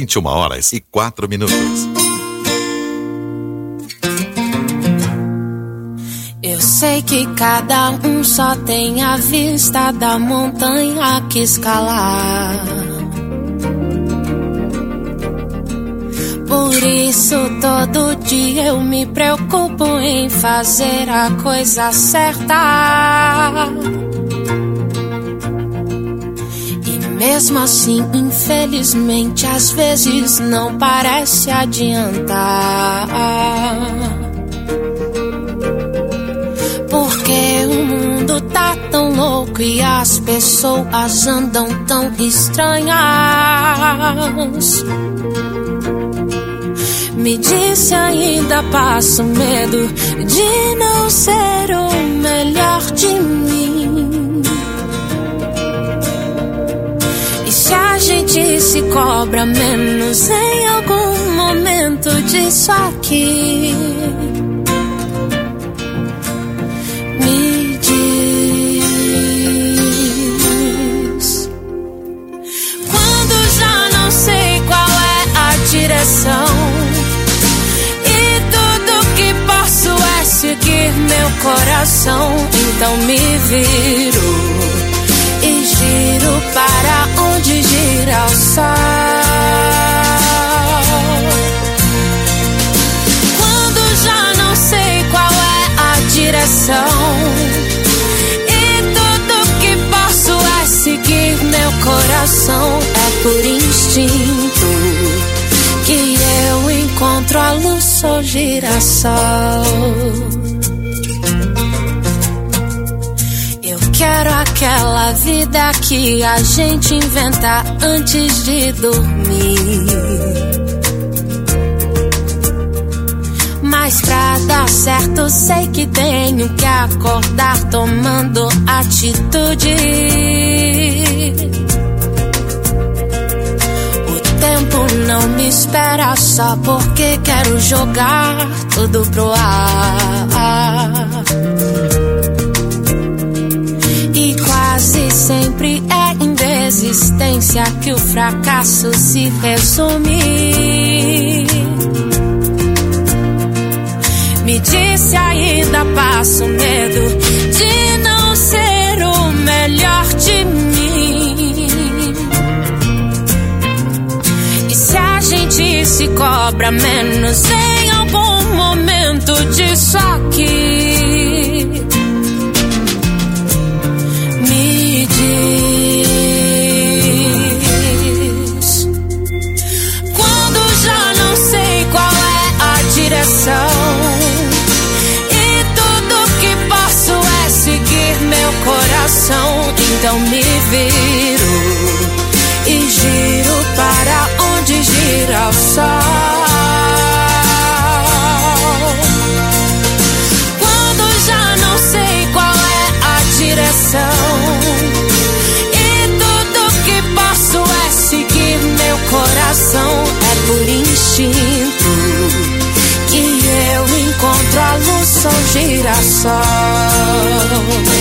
21h04. Eu sei que cada um só tem a vista da montanha que escalar. Por isso todo dia eu me preocupo em fazer a coisa certa. E mesmo assim, infelizmente, às vezes não parece adiantar. Porque o mundo tá tão louco e as pessoas andam tão estranhas. Me disse ainda passo medo de não ser o melhor de mim. E se a gente se cobra menos em algum momento disso aqui? Me diz. Quando já não sei qual é a direção, seguir meu coração, então me viro e giro para onde gira o sol. Quando já não sei qual é a direção e tudo que posso é seguir meu coração, é por instinto que eu encontro a luz, sou girassol. Eu quero aquela vida que a gente inventa antes de dormir. Mas pra dar certo sei que tenho que acordar tomando atitude. Não me espera só porque quero jogar tudo pro ar. E quase sempre é em desistência que o fracasso se resume. Me disse ainda passo medo de não ser o melhor de mim. A gente se cobra menos em algum momento disso aqui. Me diz. Quando já não sei qual é a direção e tudo que posso é seguir meu coração, então me viro e giro para onde gira o sol. Quando já não sei qual é a direção e tudo que posso é seguir meu coração, é por instinto que eu encontro a luz, sou girassol.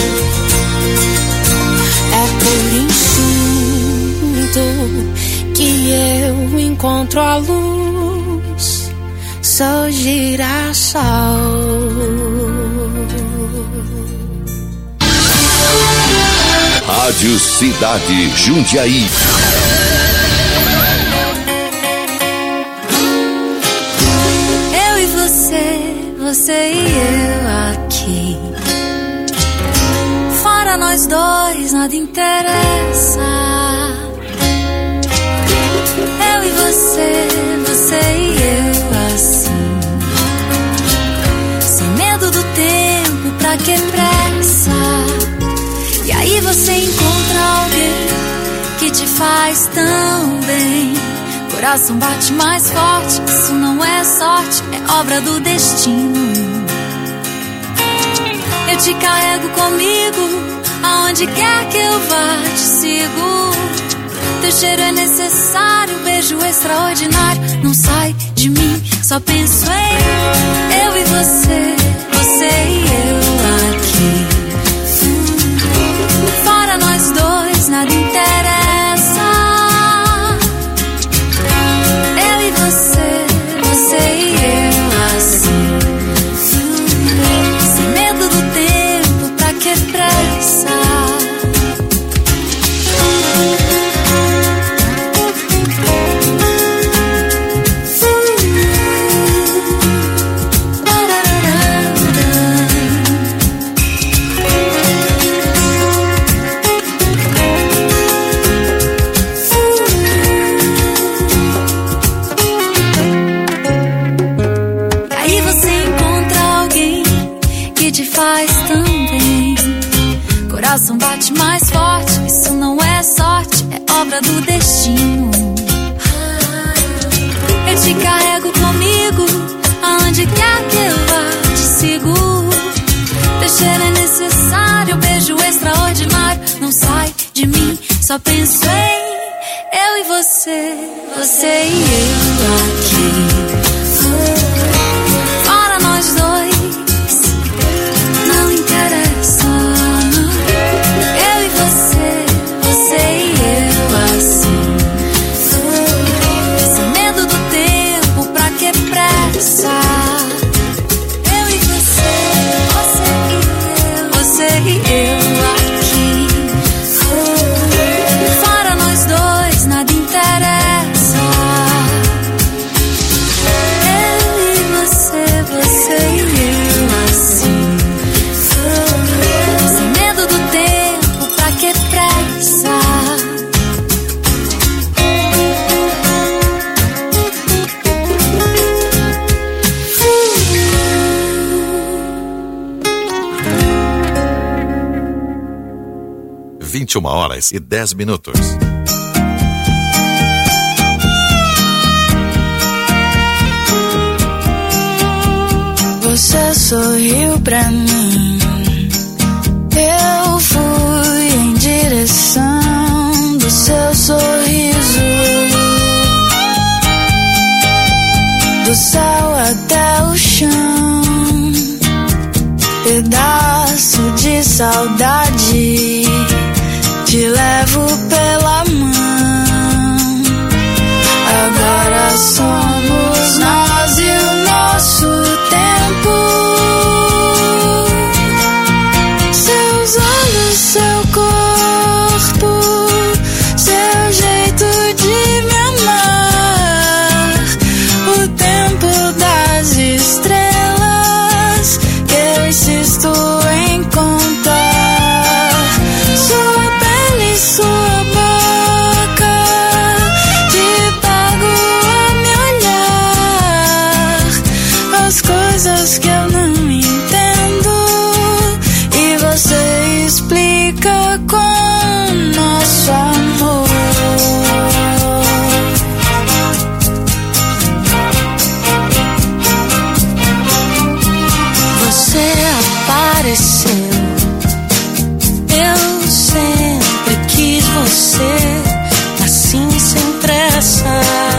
É por instinto que eu encontro a luz, sou girassol. Rádio Cidade Jundiaí. Eu e você e eu aqui. Fora nós dois, nada interessa. Eu e você e eu assim. Sem medo do tempo, pra que pressa? E aí você encontra alguém que te faz tão bem. Coração bate mais forte, isso não é sorte, é obra do destino. Eu te carrego comigo, aonde quer que eu vá, te sigo. Teu cheiro é necessário, beijo extraordinário. Não sai de mim, só penso em eu e você e eu aqui. Fora nós dois, nada interessa. coração bate mais forte. Isso não é sorte, é obra do destino. Eu te carrego comigo, aonde quer que eu vá, te sigo. Teu cheiro é necessário, beijo extraordinário. Não sai de mim, só penso em eu e você, você e eu aqui. Fora nós dois, não interessa. Eu e você, você e eu assim. Sem medo do tempo, pra que pressa? Eu e você, você e eu, você e eu aqui. Fora nós dois, nada interessa. Eu e você, você e eu assim. Sem medo do tempo, pra que pressa? 21h10. Você sorriu pra mim, eu fui em direção do seu sorriso. Do céu até o chão, pedaço de saudade, te levo pela mão. Agora somos nós e o nosso tempo. Seus olhos, seu corpo, seu jeito de me amar. O tempo das estrelas que eu insisto em contar. Sua pele, sua boca, te pego a me olhar. As coisas que eu não entendo e você explica com nosso amor. Você apareceu, eu sempre quis você, assim sem pressa.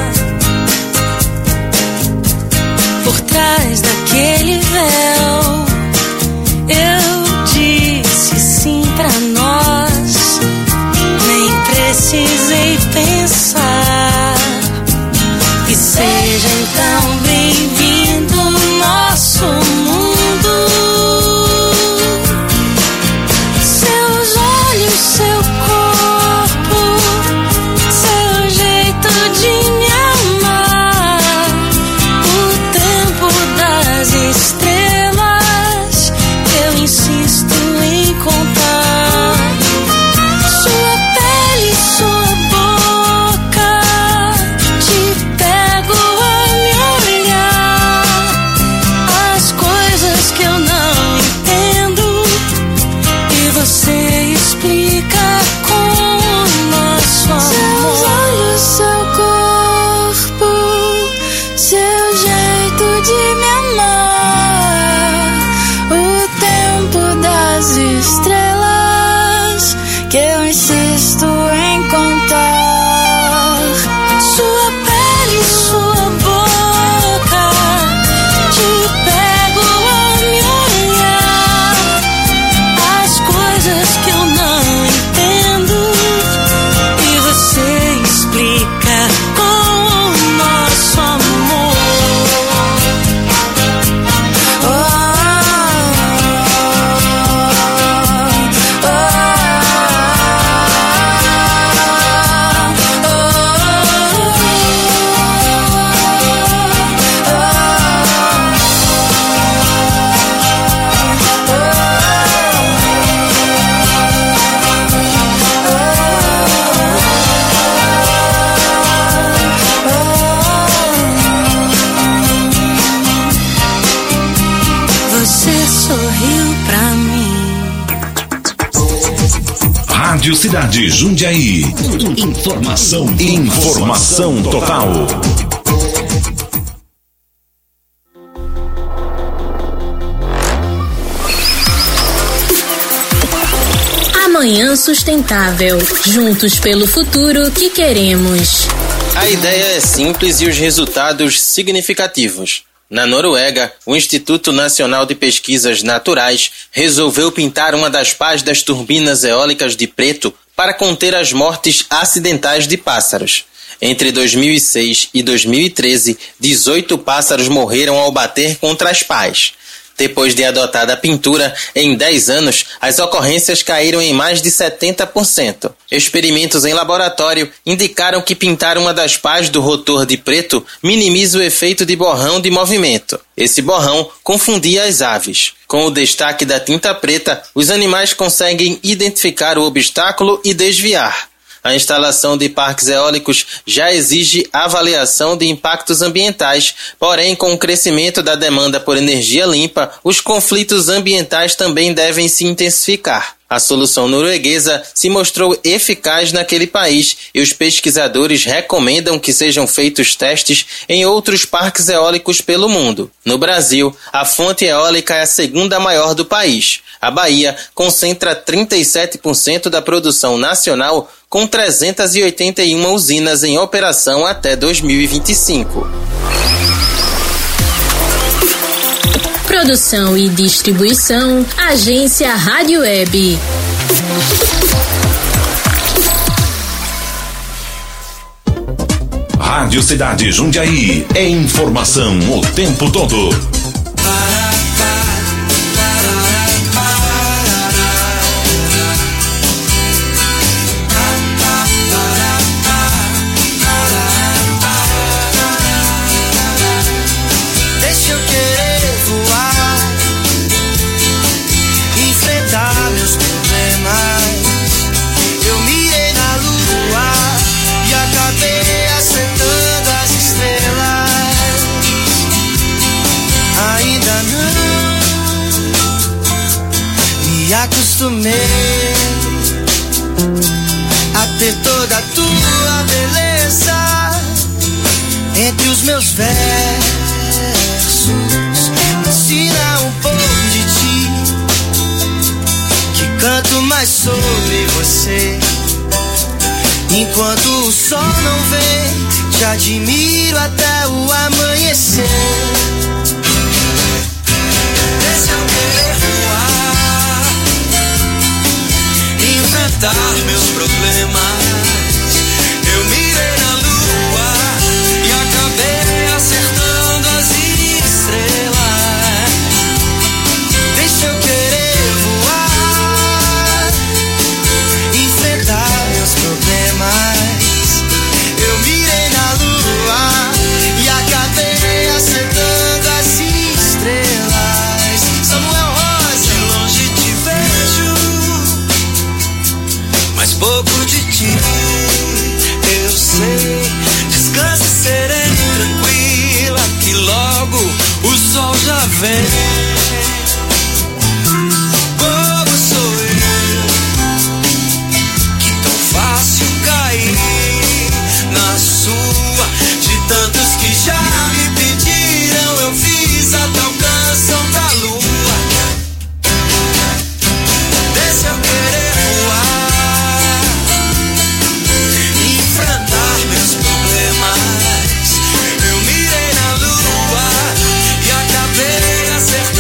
Por trás daquele véu, eu disse sim pra nós, nem precisei pensar. E seja então bem-vindo ao nosso mundo. Seus olhos, seu corpo, seu jeito de me amar. O tempo das estrelas eu insisto em contar. Sua pele, sua boca, te pego a me olhar. As coisas que eu não entendo e você explica com nosso amor. Seus olhos, seu corpo, seu jeito de me amar. O tempo das estrelas que eu insisto em contar. Sua pele, sua boca, te pego a me olhar. As coisas que eu não entendo e você explica com nosso amor. Rádio Cidade Jundiaí. Informação total. Amanhã Sustentável. Juntos pelo futuro que queremos. A ideia é simples e os resultados significativos. Na Noruega, o Instituto Nacional de Pesquisas Naturais resolveu pintar uma das pás das turbinas eólicas de preto para conter as mortes acidentais de pássaros. Entre 2006 e 2013, 18 pássaros morreram ao bater contra as pás. Depois de adotada a pintura, em 10 anos, as ocorrências caíram em mais de 70%. Experimentos em laboratório indicaram que pintar uma das pás do rotor de preto minimiza o efeito de borrão de movimento. Esse borrão confundia as aves. Com o destaque da tinta preta, os animais conseguem identificar o obstáculo e desviar. A instalação de parques eólicos já exige avaliação de impactos ambientais, porém, com o crescimento da demanda por energia limpa, os conflitos ambientais também devem se intensificar. A solução norueguesa se mostrou eficaz naquele país e os pesquisadores recomendam que sejam feitos testes em outros parques eólicos pelo mundo. No Brasil, a fonte eólica é a segunda maior do país. A Bahia concentra 37% da produção nacional, com 381 usinas em operação até 2025. Produção e distribuição, Agência Rádio Web. Rádio Cidade Jundiaí. É informação o tempo todo. Acostumei a ter toda a tua beleza entre os meus versos. Me ensina um pouco de ti, que canto mais sobre você. Enquanto o sol não vem, te admiro até o amanhecer. Deixa eu querer voar, enfrentar meus problemas. Eu mirei na lua e acabei acertando as estrelas. Deixa eu querer voar, enfrentar meus problemas. Eu mirei na lua e acabei acertando as estrelas. Samuel Rosa, longe te vejo, mas pouco de ti eu sei. Descanse serena e tranquila, que logo o sol já vem. Bobo sou eu, que tão fácil cair na sua. De tantos que já me pediram, eu fiz a tal canção pra lua. Deixa eu querer voar, enfrentar meus problemas. Eu mirei na lua e acabei acertando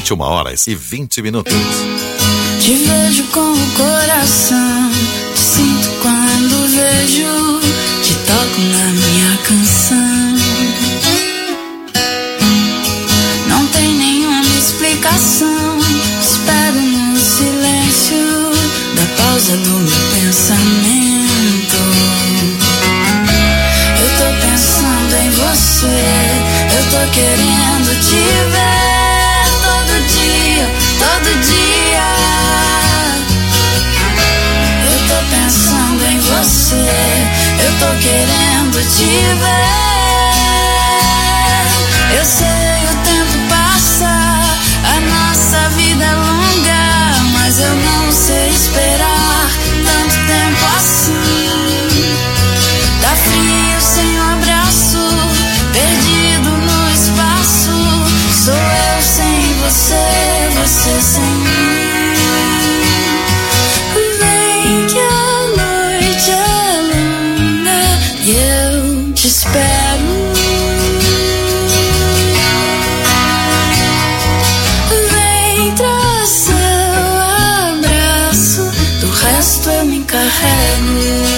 21h20. Te vejo com o coração, te sinto quando vejo, te toco na minha canção. Não tem nenhuma explicação, espero no silêncio da pausa do meu pensamento. Eu tô pensando em você, eu tô querendo te ver todo dia, todo dia. Eu tô pensando em você, eu tô querendo te ver. Eu sei o tempo passa, a nossa vida é longa, mas eu não sei esperar tanto tempo assim. Tá frio sem um abraço, perdido no espaço. Sou eu sem você, você sem mim. Vem que a noite é longa e eu te espero. Vem, traz seu abraço, do resto eu me encarrego.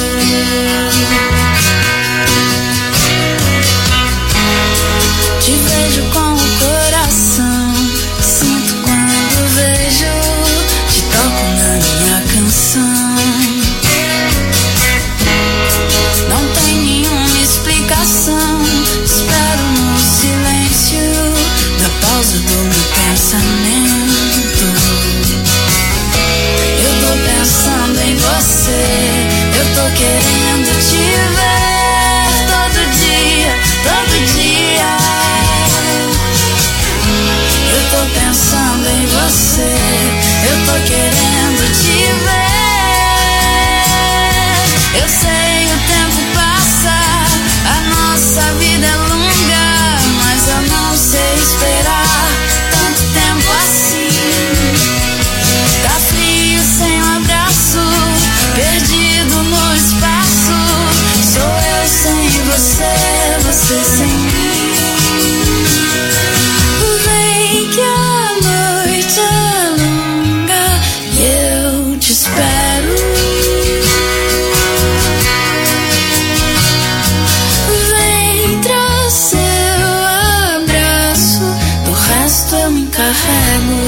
Te vejo com o coração, te sinto quando vejo, te toco na minha canção. Não tem nenhuma explicação, espero no silêncio da pausa do meu pensamento. Eu tô pensando em você, eu tô querendo te ver todo dia, todo dia. Eu tô pensando em você, eu tô querendo te ver. Eu sei o tempo passa, a nossa vida é longa, mas eu não sei esperar tanto tempo assim. Tá frio sem um abraço, perdido no espaço. Sou eu sem você, você sem mim. Vem que a noite é longa e eu te espero. Vem, traz seu abraço, do resto eu me encarrego.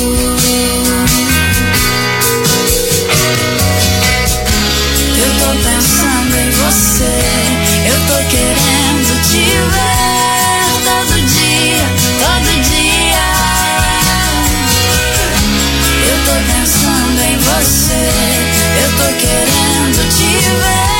Eu tô pensando em você, eu tô querendo te ver todo dia, todo dia. Eu tô pensando em você, eu tô querendo te ver.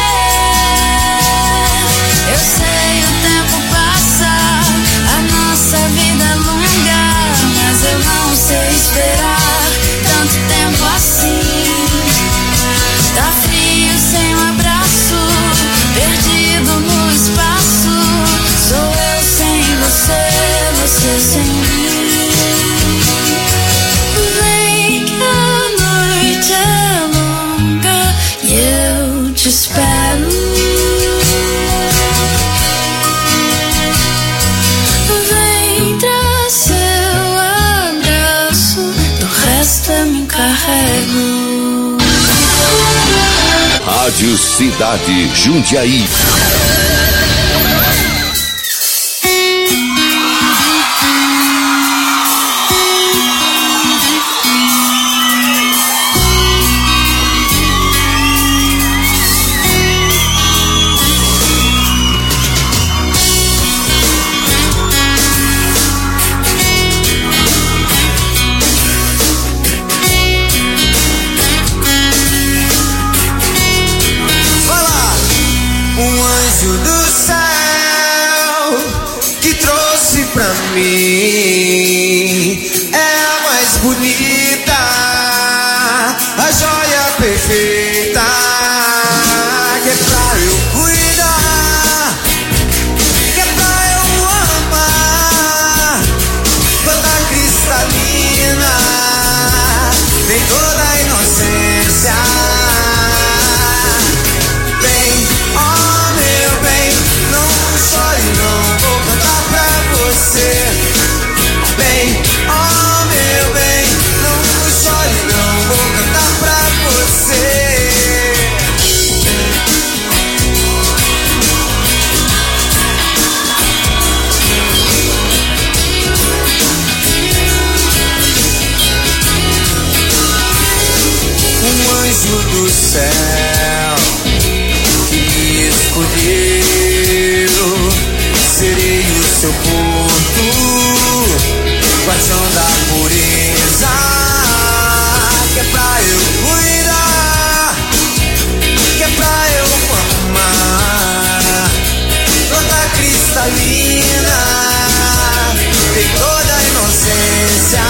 Eu sei o tempo passa, a nossa vida é longa, mas eu não sei esperar tanto tempo assim. Tá frio sem um abraço, perdido no espaço. Sou eu sem você, você sem mim. Vem que a noite é longa e eu te espero. Vem, traz seu abraço, do resto eu me encarrego. Rádio Cidade Jundiaí. Do céu que trouxe pra mim é a mais bonita, a joia perfeita, que é pra eu cuidar, que é pra eu amar, toda cristalina, tem toda a inocência. Não vou cantar pra você. Bem, guardião da pureza, que é pra eu cuidar, que é pra eu amar, toda cristalina, tem toda a inocência.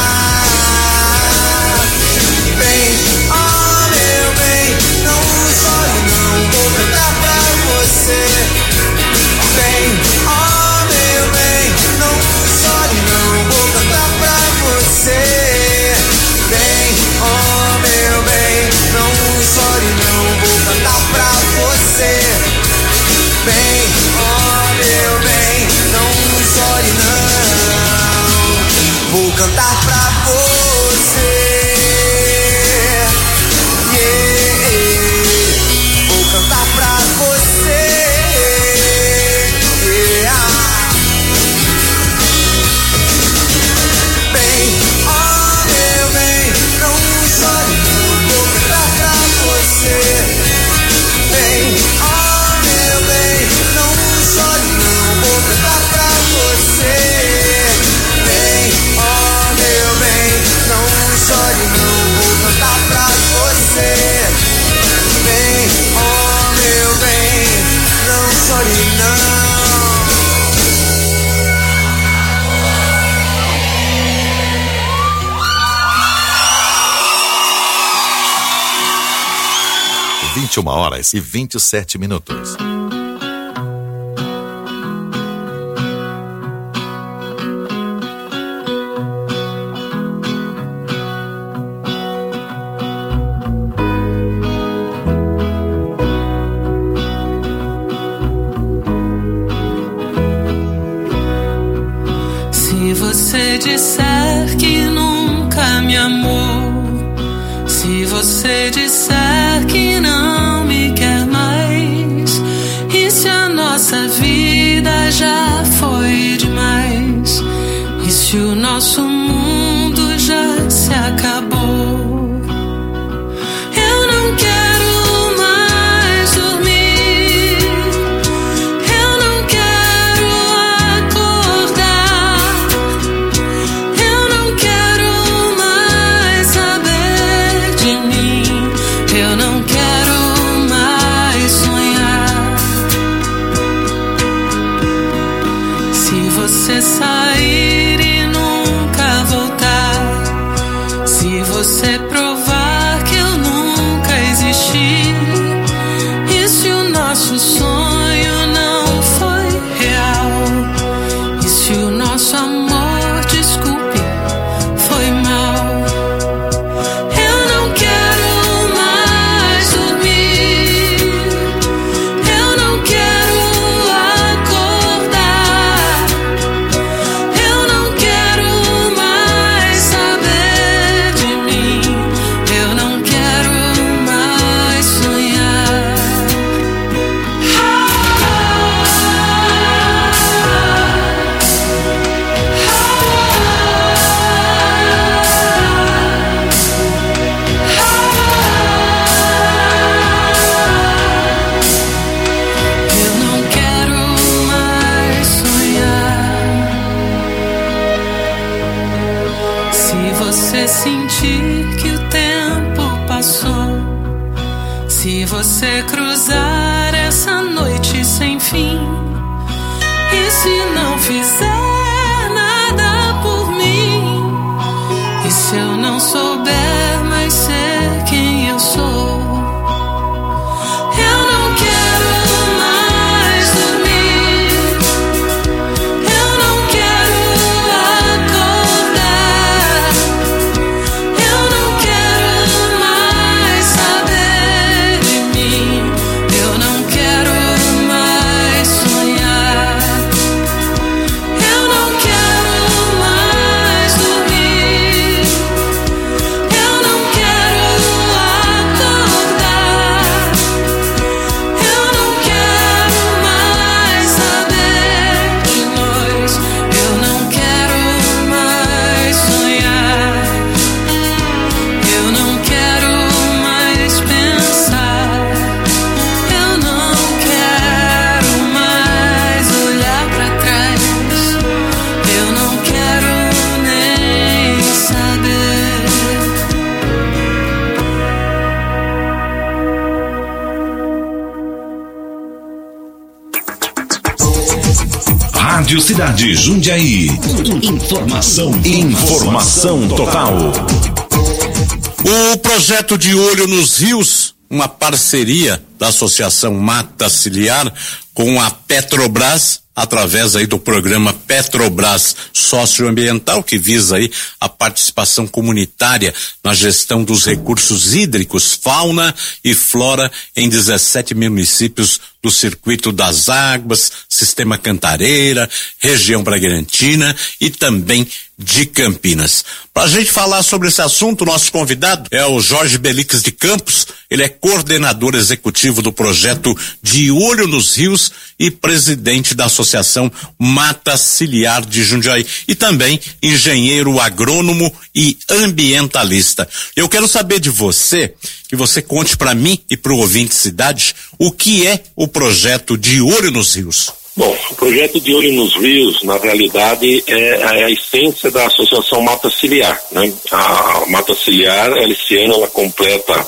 Bem, oh meu bem, não chore não, vou cantar pra você. Bem, oh meu bem, não chore não, vou cantar pra você. Bem, oh meu bem, não chore não, vou cantar pra você. Bem, oh meu bem, não chore não, vou cantar pra você. Vou cantar pra você. Bem, oh meu bem, não chore não, vou cantar pra você. Bem, oh meu bem, não chore não, vou cantar pra você. Bem, oh meu bem, não chore não, vou cantar pra você. Bem, oh meu bem, não chore não. Vinte e 21h27. Se você disser que nunca me amou, se você disser que não me quer mais, e se a nossa vida já foi demais, e se o nosso mundo já se acabou, eu não quero mais dormir, eu não quero acordar, eu não quero mais saber de mim, eu não quero mais sonhar. Se você sair e nunca voltar, se você provar que eu nunca existi, e se o nosso sonho não foi real, e se o nosso amor, desculpe, foi mal, eu não quero mais dormir, eu não quero acordar, eu não quero mais saber de mim, eu não quero mais sonhar. Eu não quero mais sonhar. Se você sentir que o tempo passou, se você cruzar essa noite sem fim, e se não fizer nada por mim, e se eu não souber mais ser quem eu sou, eu não quero mais dormir, eu não quero acordar, eu não quero mais saber de mim, eu não quero mais sonhar, eu Rádio Cidade Jundiaí. Informação total. O projeto de Olho nos Rios, uma parceria da Associação Mata Ciliar com a Petrobras, através aí do programa Petrobras Socioambiental, que visa aí a participação comunitária na gestão dos recursos hídricos, fauna e flora em 17 municípios do Circuito das Águas, Sistema Cantareira, região Bragantino e também de Campinas. Para a gente falar sobre esse assunto, nosso convidado é o Jorge Belix de Campos. Ele é coordenador executivo do projeto De Olho nos Rios e presidente da Associação Mata Ciliar de Jundiaí e também engenheiro agrônomo e ambientalista. Eu quero saber de você, que você conte para mim e para o ouvinte Cidade, o que é o projeto De Olho nos Rios. Bom, o projeto De Olho nos Rios, na realidade, é a essência da Associação Mata Ciliar, né? A Mata Ciliar, esse ano, ela completa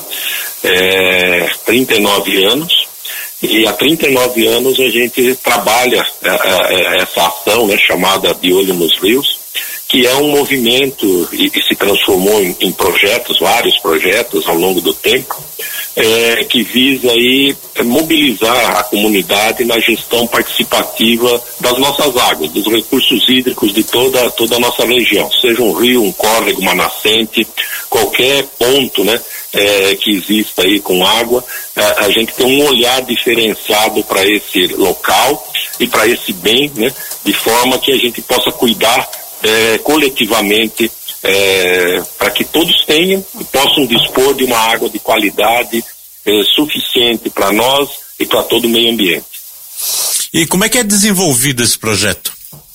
39 anos, e há 39 anos a gente trabalha essa ação, né, chamada De Olho nos Rios, que é um movimento e se transformou em projetos, vários projetos ao longo do tempo, que visa aí mobilizar a comunidade na gestão participativa das nossas águas, dos recursos hídricos de toda a nossa região, seja um rio, um córrego, uma nascente, qualquer ponto, né, que exista aí com água, a gente tem um olhar diferenciado para esse local e para esse bem, né, de forma que a gente possa cuidar coletivamente, para que todos tenham e possam dispor de uma água de qualidade suficiente para nós e para todo o meio ambiente. E como é que é desenvolvido esse projeto?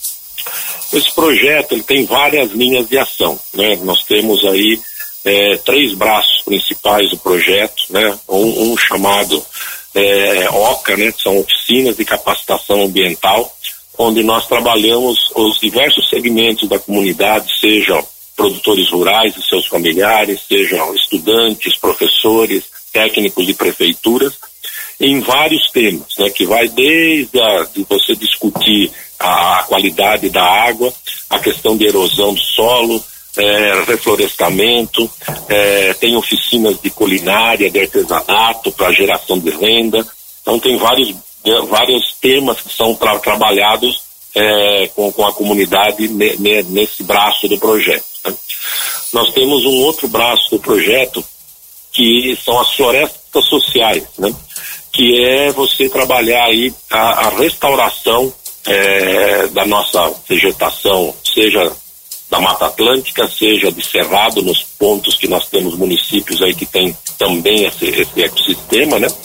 Esse projeto ele tem várias linhas de ação, né? Nós temos aí 3 braços principais do projeto, né? Um chamado OCA, né? Que são oficinas de capacitação ambiental, onde nós trabalhamos os diversos segmentos da comunidade, sejam produtores rurais e seus familiares, sejam estudantes, professores, técnicos de prefeituras, em vários temas, né, que vai desde de você discutir a qualidade da água, a questão de erosão do solo, reflorestamento, tem oficinas de culinária, de artesanato para geração de renda. Então tem vários temas que são trabalhados com a comunidade nesse braço do projeto, né? Nós temos um outro braço do projeto que são as florestas sociais, né? Que é você trabalhar aí a restauração da nossa vegetação, seja da Mata Atlântica, seja de cerrado, nos pontos que nós temos municípios aí que tem também esse ecossistema, né?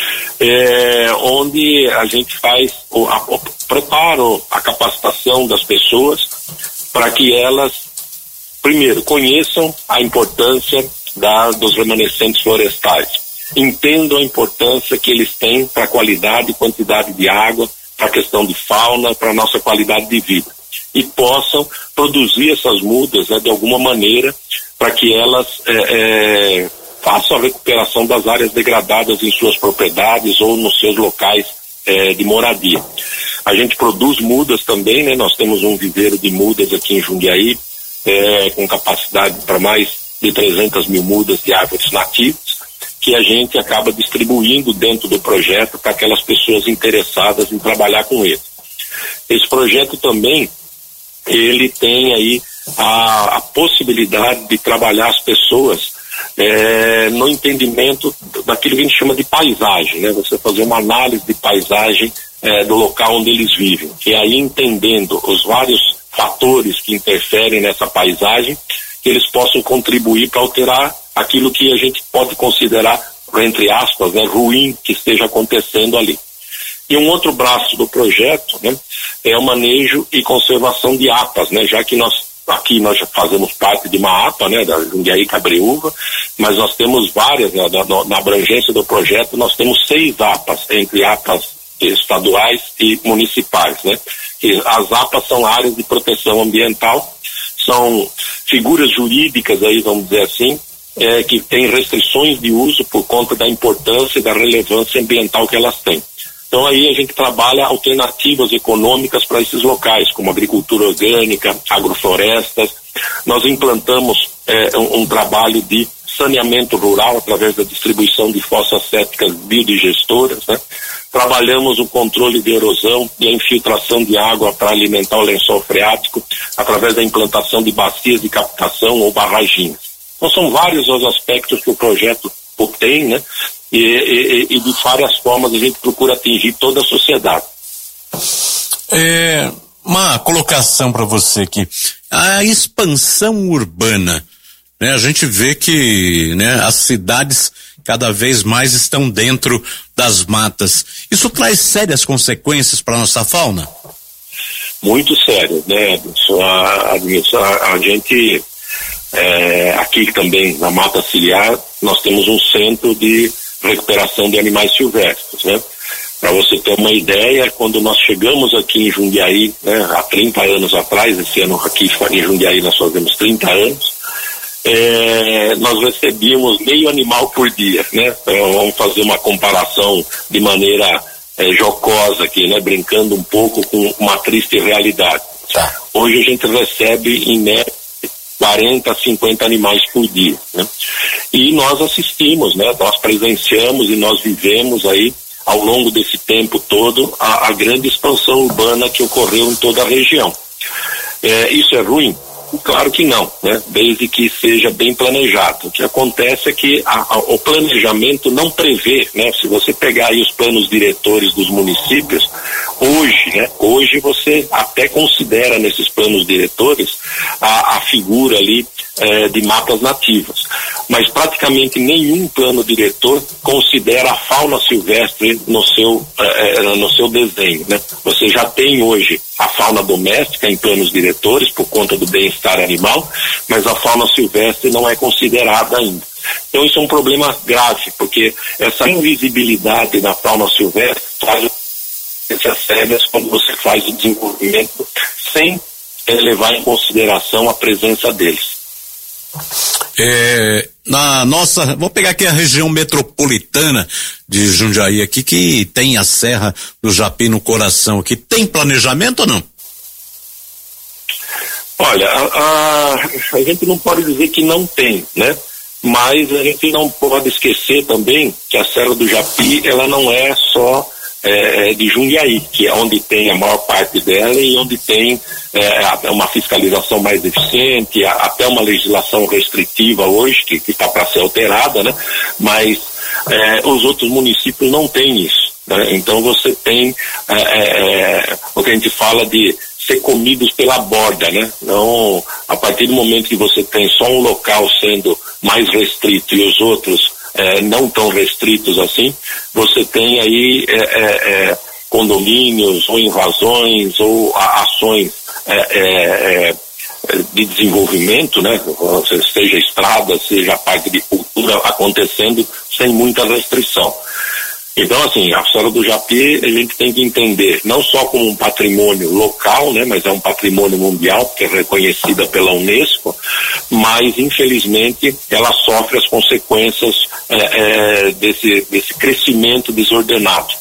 Onde a gente faz o preparo, a capacitação das pessoas para que elas, primeiro, conheçam a importância dos remanescentes florestais, entendam a importância que eles têm para a qualidade e quantidade de água, para a questão de fauna, para a nossa qualidade de vida, e possam produzir essas mudas, né, de alguma maneira, para que elas façam a recuperação das áreas degradadas em suas propriedades ou nos seus locais de moradia. A gente produz mudas também, né? Nós temos um viveiro de mudas aqui em Jundiaí, com capacidade para mais de 300 mil mudas de árvores nativas, que a gente acaba distribuindo dentro do projeto para aquelas pessoas interessadas em trabalhar com ele. Esse projeto também, ele tem aí a possibilidade de trabalhar as pessoas no entendimento daquilo que a gente chama de paisagem, né? Você fazer uma análise de paisagem do local onde eles vivem, e aí entendendo os vários fatores que interferem nessa paisagem, que eles possam contribuir para alterar aquilo que a gente pode considerar, entre aspas, né, ruim que esteja acontecendo ali. E um outro braço do projeto, né, é o manejo e conservação de APAs, né, já que aqui nós já fazemos parte de uma APA, né, da Jundiaí Cabreúva, mas nós temos várias, né, na abrangência do projeto nós temos 6 APAs, entre APAs estaduais e municipais, né. E as APAs são áreas de proteção ambiental, são figuras jurídicas aí, vamos dizer assim, que têm restrições de uso por conta da importância e da relevância ambiental que elas têm. Então aí a gente trabalha alternativas econômicas para esses locais, como agricultura orgânica, agroflorestas. Nós implantamos um trabalho de saneamento rural através da distribuição de fossas sépticas biodigestoras, né? Trabalhamos o controle de erosão e a infiltração de água para alimentar o lençol freático através da implantação de bacias de captação ou barraginhas. Então são vários os aspectos que o projeto tem, né? E de várias formas a gente procura atingir toda a sociedade. Uma colocação para você aqui. A expansão urbana, né? A gente vê que, né, as cidades cada vez mais estão dentro das matas. Isso traz sérias consequências para a nossa fauna? Muito sério, né? A gente, aqui também na Mata Ciliar, nós temos um centro de recuperação de animais silvestres, né? Para você ter uma ideia, quando nós chegamos aqui em Jundiaí, né, há 30 anos atrás, esse ano aqui em Jundiaí nós fazemos 30 anos, nós recebíamos meio animal por dia, né? Então, vamos fazer uma comparação de maneira jocosa aqui, né? Brincando um pouco com uma triste realidade. Hoje a gente recebe em média 40 a 50 animais por dia, né? E nós assistimos, né? Nós presenciamos e nós vivemos aí ao longo desse tempo todo a grande expansão urbana que ocorreu em toda a região. Isso é ruim? Claro que não, né? Desde que seja bem planejado. O que acontece é que o planejamento não prevê, né? Se você pegar aí os planos diretores dos municípios, hoje, né? Hoje você até considera nesses planos diretores a figura ali de matas nativas, mas praticamente nenhum plano diretor considera a fauna silvestre no seu desenho, né? Você já tem hoje a fauna doméstica em planos diretores por conta do bem-estar animal, mas a fauna silvestre não é considerada ainda. Então isso é um problema grave, porque essa invisibilidade da fauna silvestre traz essas sérias quando você faz o desenvolvimento sem levar em consideração a presença deles. Vou pegar aqui a região metropolitana de Jundiaí aqui, que tem a Serra do Japi no coração aqui. Tem planejamento ou não? Olha, a gente não pode dizer que não tem, né? Mas a gente não pode esquecer também que a Serra do Japi, ela não é só de Jundiaí, que é onde tem a maior parte dela e onde tem uma fiscalização mais eficiente, até uma legislação restritiva hoje, que está para ser alterada, né? Mas os outros municípios não têm isso, né? Então você tem o que a gente fala de ser comidos pela borda, né? Então, a partir do momento que você tem só um local sendo mais restrito e os outros não tão restritos assim, você tem aí condomínios ou invasões ou ações de desenvolvimento, né? Seja estrada, seja a parte de cultura acontecendo sem muita restrição. Então, assim, a Serra do Japi a gente tem que entender não só como um patrimônio local, né, mas é um patrimônio mundial, que é reconhecida pela Unesco, mas infelizmente ela sofre as consequências desse crescimento desordenado.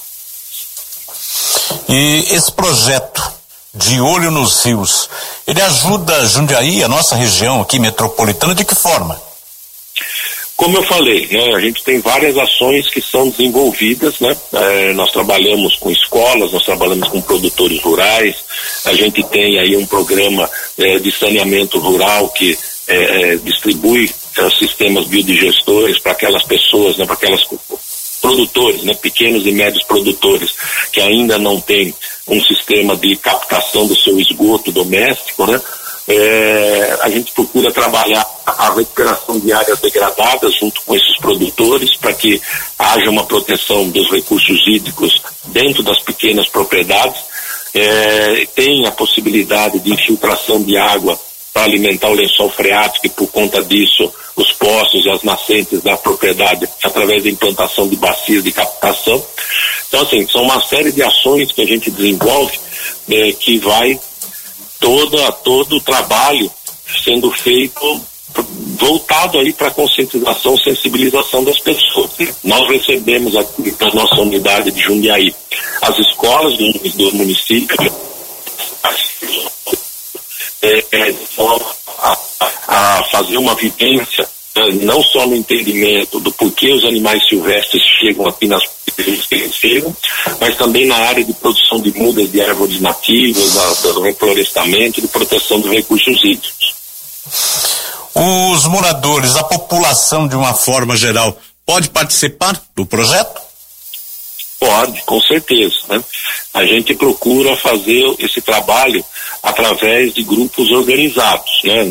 E esse projeto de Olho nos Rios, ele ajuda Jundiaí, a nossa região aqui metropolitana, de que forma? Como eu falei, né, a gente tem várias ações que são desenvolvidas, né? Nós trabalhamos com escolas, nós trabalhamos com produtores rurais, a gente tem aí um programa de saneamento rural que distribui sistemas biodigestores para aquelas pessoas, né, para aquelas produtores, né, pequenos e médios produtores que ainda não têm um sistema de captação do seu esgoto doméstico, né? A gente procura trabalhar a recuperação de áreas degradadas junto com esses produtores para que haja uma proteção dos recursos hídricos dentro das pequenas propriedades. Tem a possibilidade de infiltração de água para alimentar o lençol freático e por conta disso os poços e as nascentes da propriedade através da implantação de bacias de captação. Então, assim, são uma série de ações que a gente desenvolve que vai todo o trabalho sendo feito voltado aí para conscientização, sensibilização das pessoas. Nós recebemos aqui na nossa unidade de Jundiaí as escolas do município a fazer uma vivência, não só no entendimento do porquê os animais silvestres chegam aqui nas regiões que eles chegam, mas também na área de produção de mudas de árvores nativas, do reflorestamento e de proteção dos recursos hídricos. Os moradores, a população de uma forma geral, pode participar do projeto? Pode, com certeza, né? A gente procura fazer esse trabalho através de grupos organizados, né?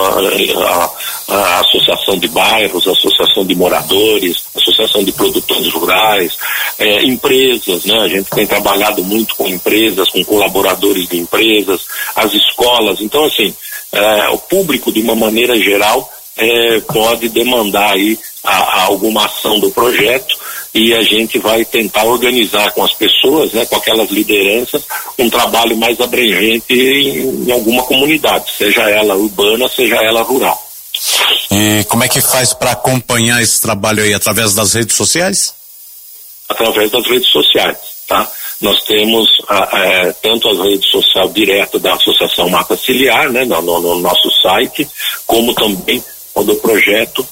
A associação de bairros, a associação de moradores, a associação de produtores rurais, empresas, né? A gente tem trabalhado muito com empresas, com colaboradores de empresas, as escolas. Então, assim, o público, de uma maneira geral, pode demandar aí alguma ação do projeto, e a gente vai tentar organizar com as pessoas, né, com aquelas lideranças, um trabalho mais abrangente em alguma comunidade, seja ela urbana, seja ela rural. E como é que faz para acompanhar esse trabalho aí? Através das redes sociais? Através das redes sociais, tá? Nós temos tanto as redes sociais direto da Associação Mata Ciliar, né, no nosso site, como também o do projeto,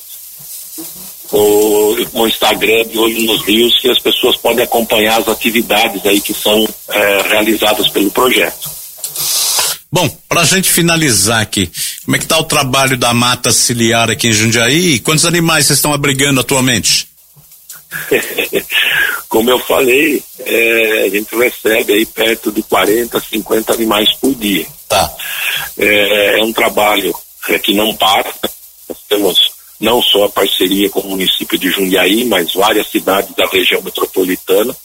o Instagram de Olho nos Rios, que as pessoas podem acompanhar as atividades aí que são realizadas pelo projeto. Bom, para a gente finalizar aqui, como é que está o trabalho da Mata Ciliar aqui em Jundiaí? Quantos animais vocês estão abrigando atualmente? Como eu falei, a gente recebe aí perto de 40, 50 animais por dia. Tá. É um trabalho que não para. Nós temos não só a parceria com o município de Jundiaí, mas várias cidades da região metropolitana,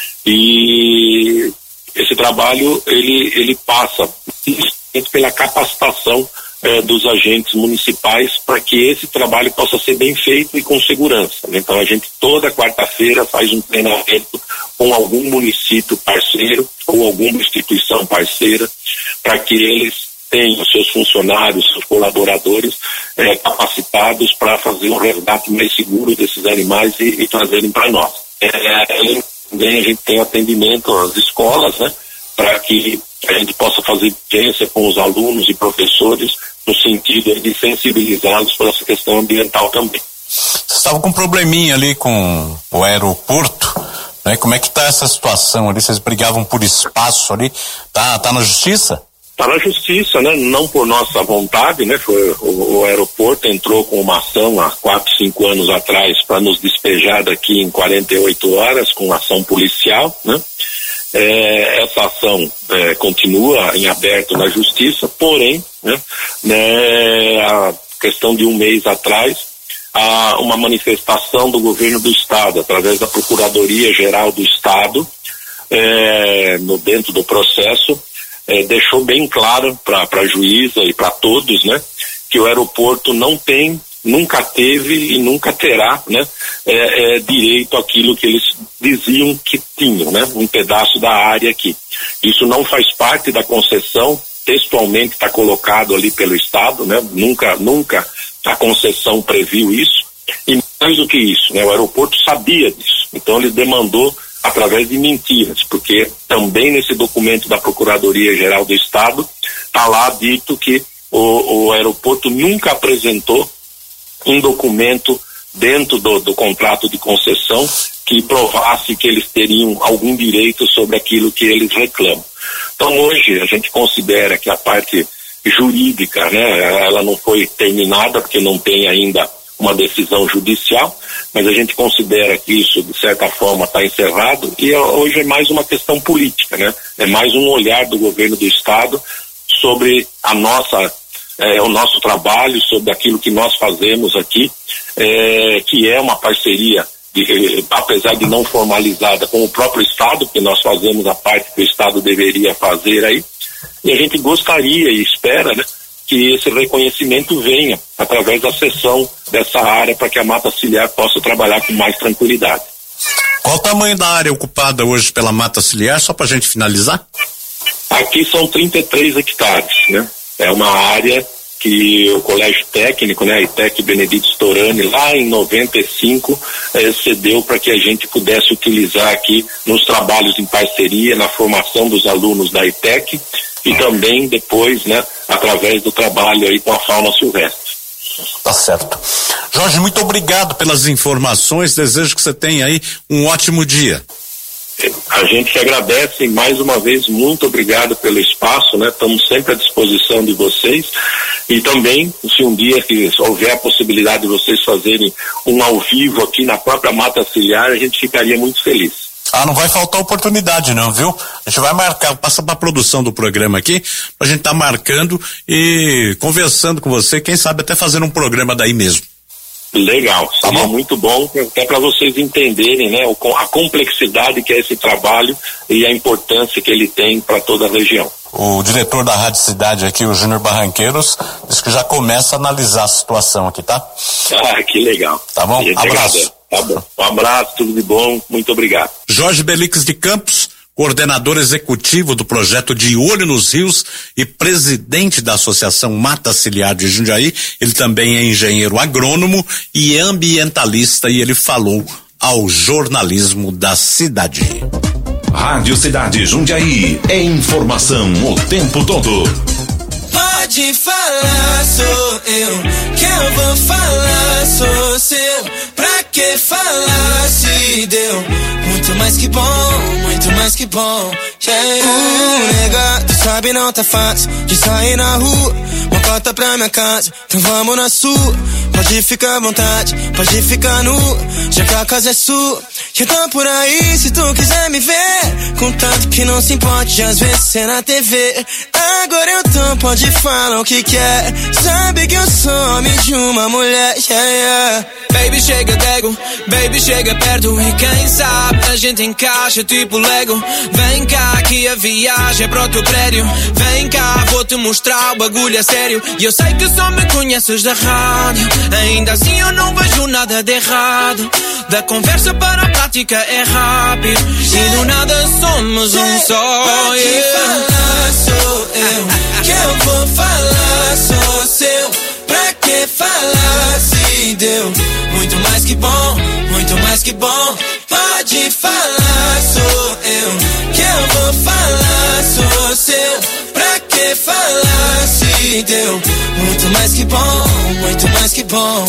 e esse trabalho ele passa pela capacitação dos agentes municipais para que esse trabalho possa ser bem feito e com segurança. Então a gente toda quarta-feira faz um treinamento com algum município parceiro ou alguma instituição parceira para que eles tenham seus funcionários, seus colaboradores capacitados para fazer um resgate mais seguro desses animais e trazerem para nós. Também a gente tem atendimento às escolas, né, para que a gente possa fazer vivência com os alunos e professores no sentido de sensibilizá-los para essa questão ambiental também. Vocês estavam com um probleminha ali com o aeroporto, né? Como é que está essa situação ali? Vocês brigavam por espaço ali? Tá na justiça? Está na justiça, né? Não por nossa vontade, né? O aeroporto entrou com uma ação há 4, 5 anos atrás para nos despejar daqui em 48 horas com ação policial, né? Essa ação continua em aberto na justiça, porém, a questão de um mês atrás, há uma manifestação do governo do estado, através da Procuradoria-Geral do Estado, dentro do processo, deixou bem claro para a juíza e para todos, né, que o aeroporto não tem, nunca teve e nunca terá, né, direito àquilo que eles diziam que tinham, né, um pedaço da área aqui. Isso não faz parte da concessão, textualmente está colocado ali pelo Estado, né, nunca a concessão previu isso, e mais do que isso, né, o aeroporto sabia disso, então ele demandou através de mentiras, porque também nesse documento da Procuradoria-Geral do Estado está lá dito que o aeroporto nunca apresentou um documento dentro do contrato de concessão que provasse que eles teriam algum direito sobre aquilo que eles reclamam. Então hoje a gente considera que a parte jurídica, né, ela não foi terminada porque não tem ainda uma decisão judicial, mas a gente considera que isso de certa forma está encerrado e hoje é mais uma questão política, né? É mais um olhar do governo do estado sobre o nosso trabalho, sobre aquilo que nós fazemos aqui, que é uma parceria, apesar de não formalizada, com o próprio estado, porque nós fazemos a parte que o estado deveria fazer aí, e a gente gostaria e espera, né, que esse reconhecimento venha através da cessão dessa área para que a Mata Ciliar possa trabalhar com mais tranquilidade. Qual o tamanho da área ocupada hoje pela Mata Ciliar, só para a gente finalizar? Aqui são 33 hectares, né? É uma área que o Colégio Técnico, né, a ITEC Benedito Storani, lá em 95, cedeu para que a gente pudesse utilizar aqui nos trabalhos em parceria, na formação dos alunos da ITEC e também depois, né, através do trabalho aí com a fauna silvestre. Tá certo. Jorge, muito obrigado pelas informações, desejo que você tenha aí um ótimo dia. A gente que agradece, mais uma vez, muito obrigado pelo espaço, né? Estamos sempre à disposição de vocês e também, se um dia que houver a possibilidade de vocês fazerem um ao vivo aqui na própria Mata Ciliar, a gente ficaria muito feliz. Não vai faltar oportunidade não, viu? A gente vai marcar, passa pra produção do programa aqui, pra gente tá marcando e conversando com você, quem sabe até fazendo um programa daí mesmo. Legal, seria muito bom, até para vocês entenderem, né, a complexidade que é esse trabalho e a importância que ele tem para toda a região. O diretor da Rádio Cidade aqui, o Júnior Barranqueiros, disse que já começa a analisar a situação aqui, tá? Que legal. Tá bom? Abraço. Tá bom. Um abraço, tudo de bom, muito obrigado. Jorge Belix de Campos, coordenador executivo do projeto De Olho nos Rios e presidente da Associação Mata Ciliar de Jundiaí. Ele também é engenheiro agrônomo e ambientalista e ele falou ao jornalismo da cidade. Rádio Cidade Jundiaí, é informação o tempo todo. Pode falar, sou eu, que eu vou falar, sou seu. Pra que falar se deu? Muito mais que bom, muito mais que bom. Nega, tu sabe não tá fácil de sair na rua. Uma cota pra minha casa, então vamos na sua. Pode ficar à vontade, pode ficar nu, já que a casa é sua. Eu tô por aí se tu quiser me ver, contanto que não se importe, às vezes ser na TV. Agora eu tô, pode falar o que quer, sabe que eu sou homem de uma mulher, Baby chega dego, baby chega perto e quem sabe a gente encaixa tipo Lego. Vem cá que a viagem é pro teu prédio, vem cá vou te mostrar o bagulho é sério. E eu sei que só me conheces da rádio, ainda assim eu não vejo nada de errado. Da conversa para a prática é rápido e do nada somos um só. Pode falar, sou eu, que eu vou falar, sou seu. Pra que falar se deu? Muito mais que bom, muito mais que bom. Pode falar, sou eu, que eu vou falar, sou seu. Pra que falar se deu? Muito mais que bom, muito mais que bom.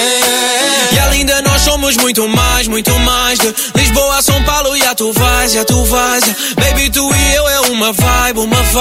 E além de nós somos muito mais de Lisboa a São Paulo e a tu vais, Baby, tu e eu é uma vibe,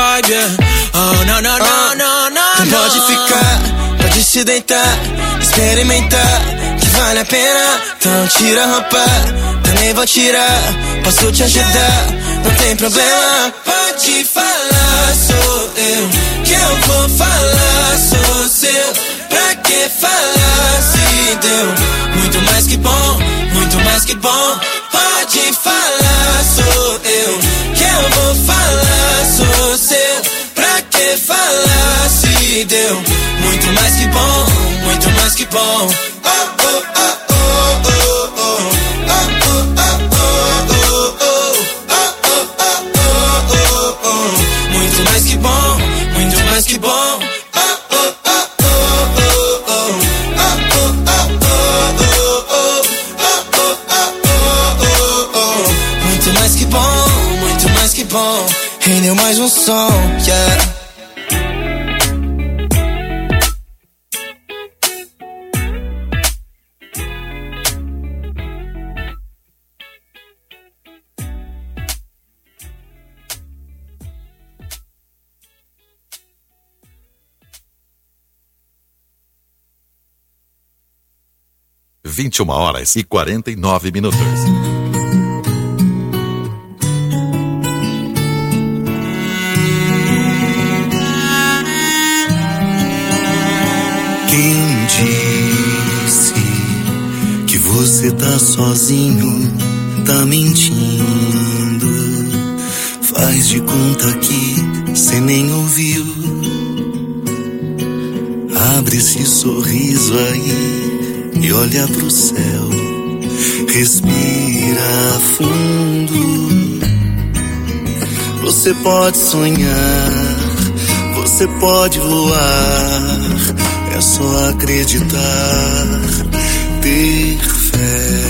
Oh, não, não, não, não, não. Tu pode ficar, pode se deitar, experimentar, que vale a pena. Então tira a roupa, também vou tirar, posso te ajudar, não tem problema. Pode falar, sou eu, que eu vou falar, sou seu. Pra que falar se deu? Muito mais que bom, muito mais que bom. Pode falar, sou eu, que eu vou falar, sou seu. Pra que falar se deu? Muito mais que bom, muito mais que bom. Oh, oh, oh, oh, oh, oh. Oh, oh, oh, oh, oh, oh. Oh, oh, oh, oh, oh, oh. Muito mais que bom, muito mais que bom. Bom, rendeu mais um som, yeah. Vinte e 21h49. Quem disse que você tá sozinho, tá mentindo. Faz de conta que cê nem ouviu. Abre esse sorriso aí e olha pro céu. Respira fundo. Você pode sonhar, você pode voar. só acreditar, ter fé.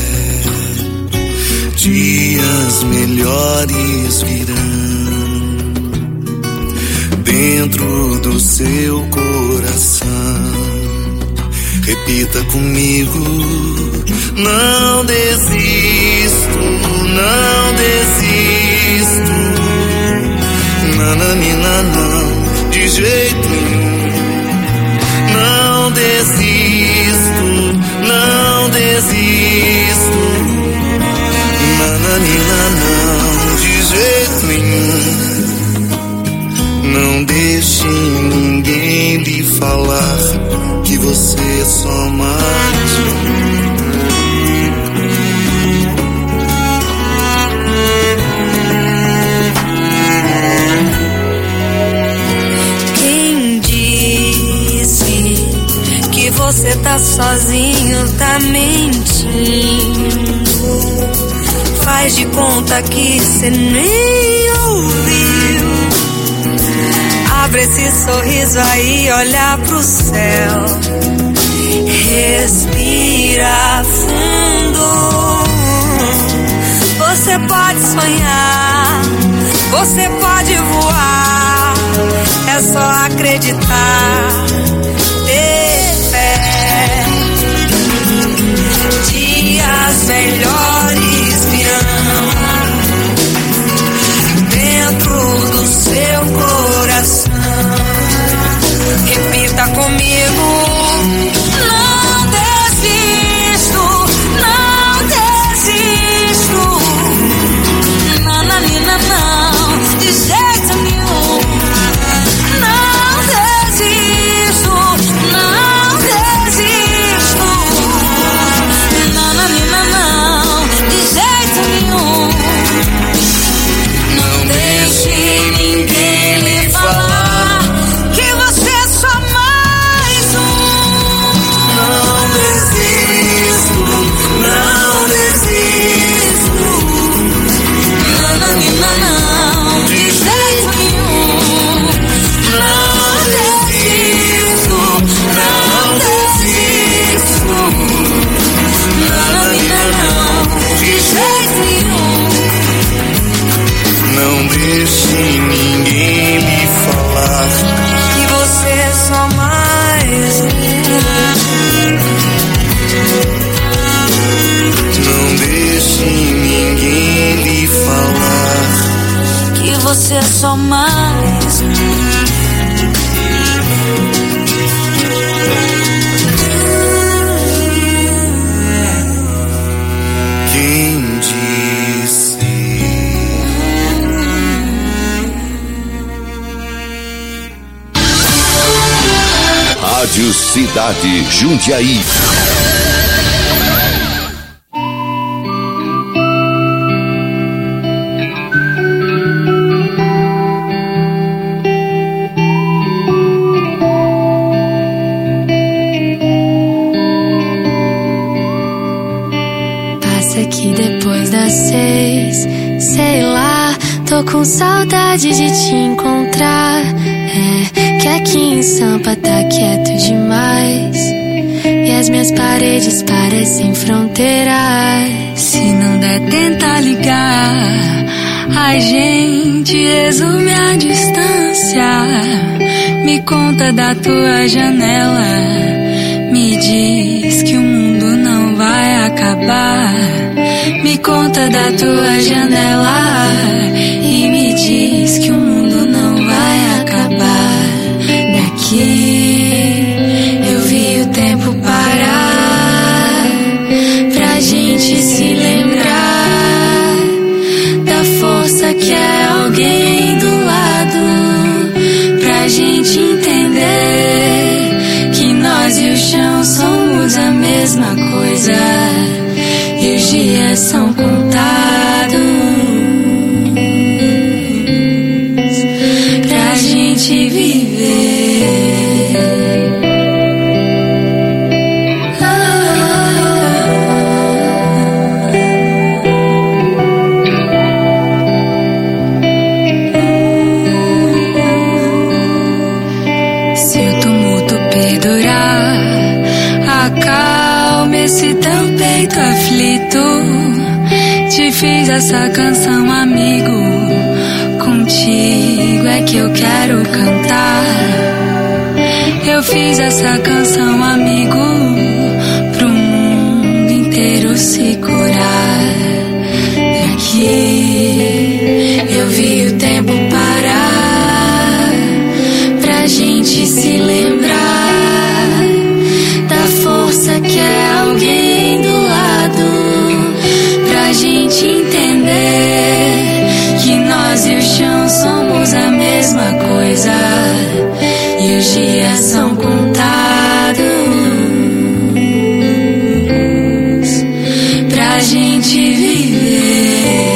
Dias melhores virão dentro do seu coração. Repita comigo: não desisto, não desisto. Nananina, não, de jeito nenhum. Não desisto, não desisto. Nananina, não, de jeito nenhum. Não deixe ninguém lhe falar que você é só mais um. Quem disse que você tá sozinho, tá mentindo. Faz de conta que cê nem ouviu. Abre esse sorriso aí, olha pro céu. Respira fundo. Você pode sonhar, você pode voar. É só acreditar, ter fé. Dias melhores virão dentro do seu coração. Repita comigo: não desisto, não desisto. Nananina, não, de jeito nenhum. Não desisto, não desisto. Nananina, não, de jeito nenhum. Não deixe ninguém lhe falar que você é só mais um. Não desisto, não desisto. Nananina, não, de jeito nenhum. Não desisto, não desisto. Nananina, não, de jeito nenhum. Não deixe ninguém me falar que você é só mais um. Não deixe ninguém lhe falar que você é só mais um. quem disse. Rádio Cidade Jundiaí. Passa aqui depois das 6, sei lá, tô com saudade de te encontrar. É que aqui em Sampa tá quieto demais e as minhas paredes parecem fronteiras. Se não der, tenta ligar. A gente resume a distância. Me conta da tua janela. Me diz que o mundo não vai acabar. Me conta da tua janela e me diz que o mundo não vai acabar. Daqui eu vi o tempo parar pra gente se lembrar da força que é alguém do lado, pra gente entender que nós e o chão somos a mesma coisa e os dias são contados pra gente viver. Se o tumulto perdurar, nesse teu peito aflito. Te fiz essa canção, amigo. Contigo é que eu quero cantar. Eu fiz essa canção, amigo, pro mundo inteiro se curar. Aqui eu vi o tempo parar, pra gente se lembrar da força que é alguém do lado, pra gente entender que nós e o chão somos a mesma coisa, e os dias são contados pra gente viver.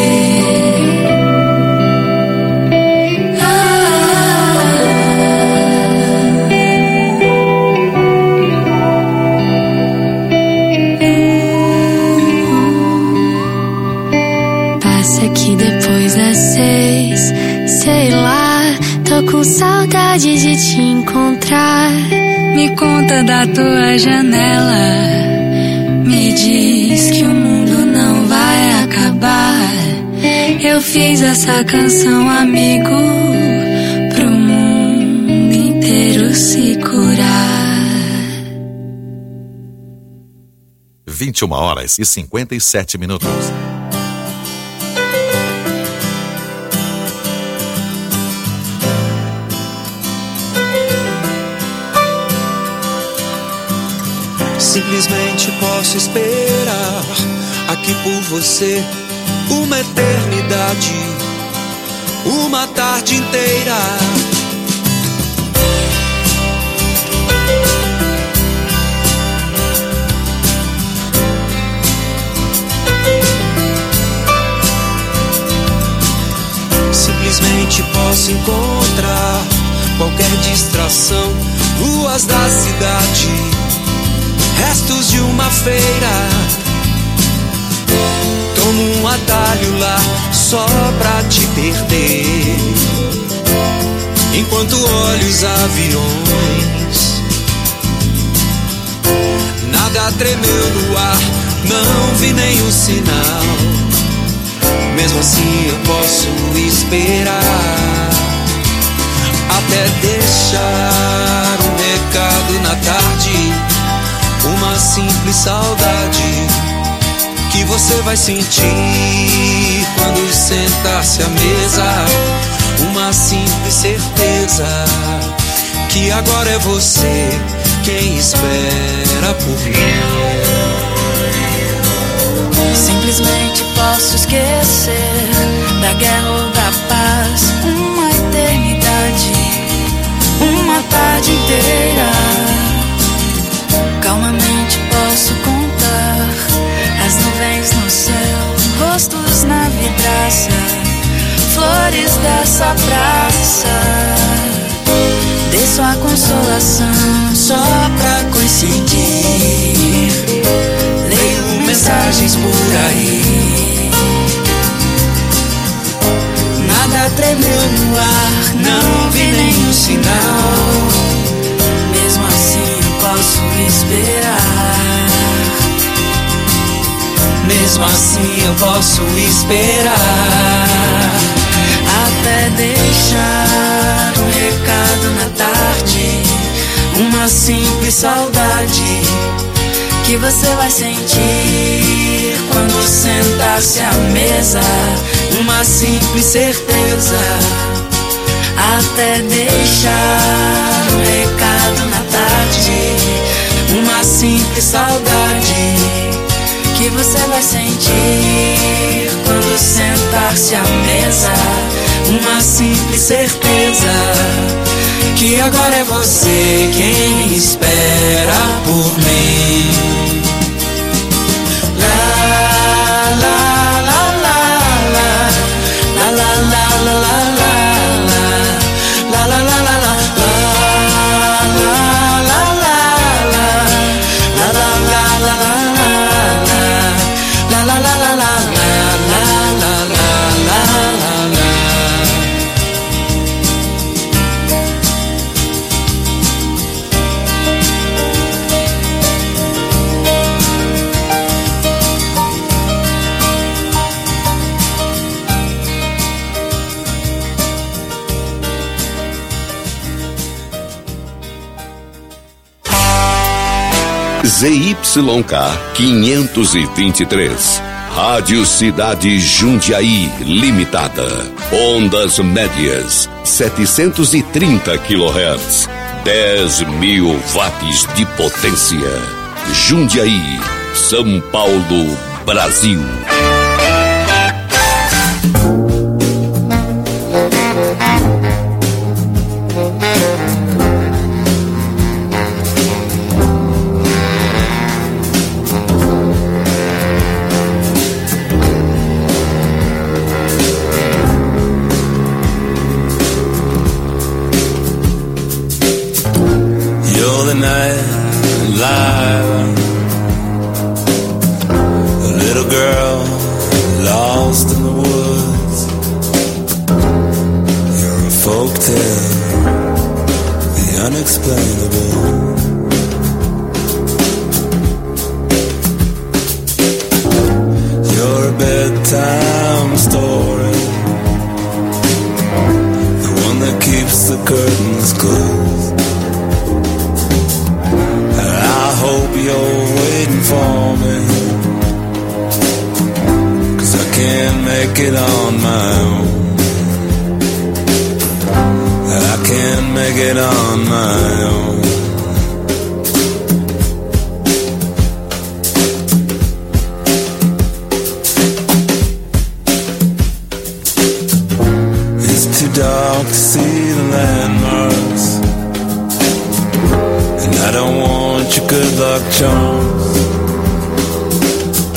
Passa aqui depois das 6, sei lá, tô com saudade de te encontrar. Me conta da tua janela, me diz que o mundo não vai acabar. Eu fiz essa canção, amigo, pro mundo inteiro se curar. 21h57. Simplesmente posso esperar aqui por você uma eternidade, uma tarde inteira. Simplesmente posso encontrar qualquer distração, ruas da cidade, restos de uma feira. Tomo um atalho lá só pra te perder, enquanto olho os aviões. Nada tremeu no ar, não vi nenhum sinal. Mesmo assim eu posso esperar até deixar um recado na tarde, uma simples saudade que você vai sentir quando sentar-se à mesa. Uma simples certeza que agora é você quem espera por mim. Simplesmente posso esquecer da guerra ou da paz, uma eternidade, uma tarde inteira. Calmamente posso contar as nuvens no céu, rostos na vidraça, flores dessa praça. Dê sua consolação só pra coincidir. Leio mensagens por aí. Nada tremeu no ar, não vi nenhum sinal. Mesmo assim eu posso esperar. Mesmo assim eu posso esperar até deixar um recado na tarde, uma simples saudade que você vai sentir quando sentar-se à mesa. Uma simples certeza até deixar um recado na tarde, uma simples saudade que você vai sentir quando sentar-se à mesa. Uma simples certeza que agora é você quem espera por mim. La la la la la la la la la la la la la la la. ZYK 523. Rádio Cidade Jundiaí Limitada. Ondas médias 730 kHz. 10.000 watts de potência. Jundiaí, São Paulo, Brasil.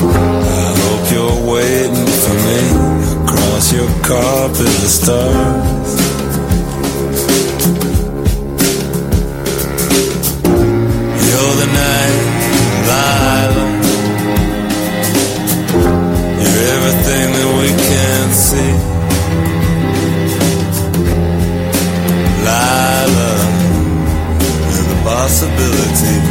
Carpet of stars.